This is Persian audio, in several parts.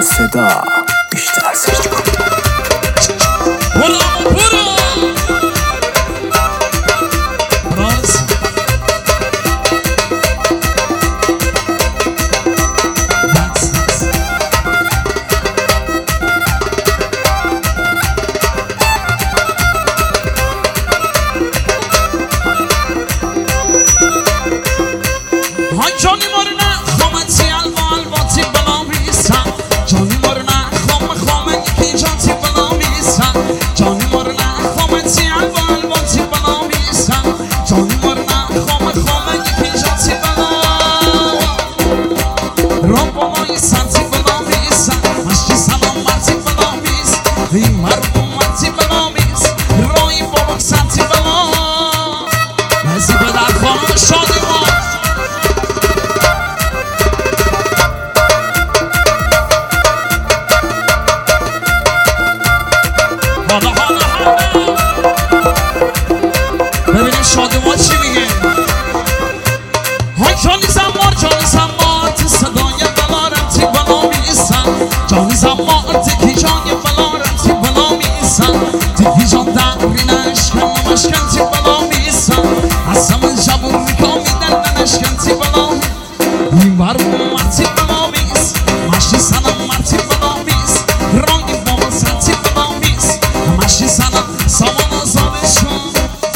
صدا بیشتر سرچ کن. ببینیم شادمان چی میگه. های جانی زمان تی صدای بلارم تی بلا میسن. جانی زمان تی کی جانی بلارم تی بلا میسن. تی کی جان دقری نشکن مشکن تی بلا میسن. از همه جبور ریکا میدن نشکن تی بلا این بر مرتی بلا میس. مشتی سنم مرتی بلا میس. رانگی بابا سنتی بلا میس. مشتی سنم سامان آزاده شون.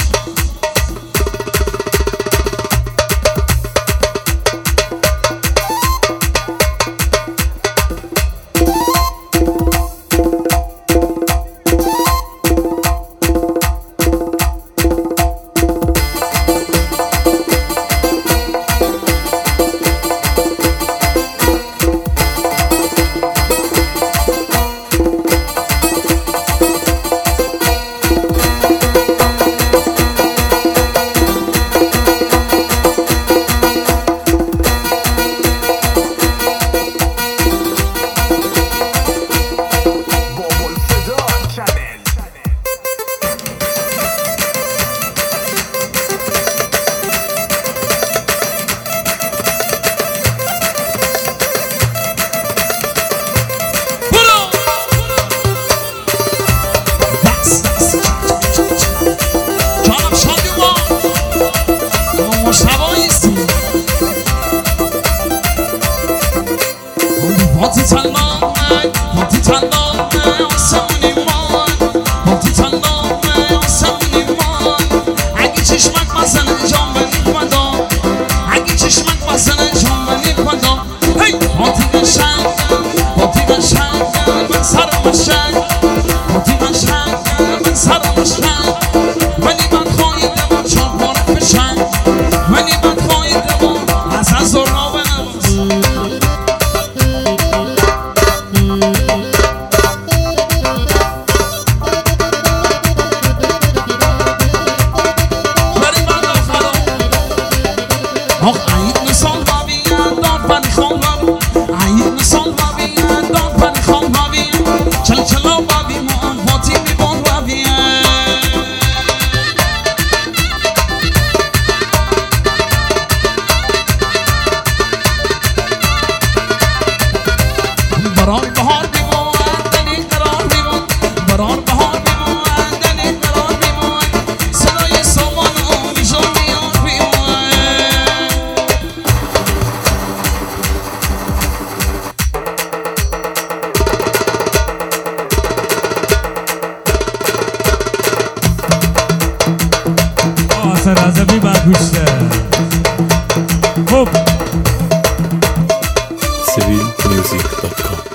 Monty Talon, آسمونی مان. Monty Talon, آسمونی مان. اگه چشمک بزنه جان بنی پدا. اگه چشمک بزنه جان بنی پدا. هی Monty قشنگ من سرم قشنگ. Monty قشنگ من سرم قشنگ. ولی من خواهیده با چهار باره فشنگ. ولی من خواهیده با از زرنا بنواز. Och, ein Song war wie dort war ich home war. Ein Song war wie dort war ich home war wie. Chalo war wie mon, voti mi bon war wie. Barar bahar bi mon, dani qarar bi mon. Barar bahar bi mon, dani qarar bi mon. Sadai saman o nishani bi mon. سرازمی برگوشته خب civilmusic.com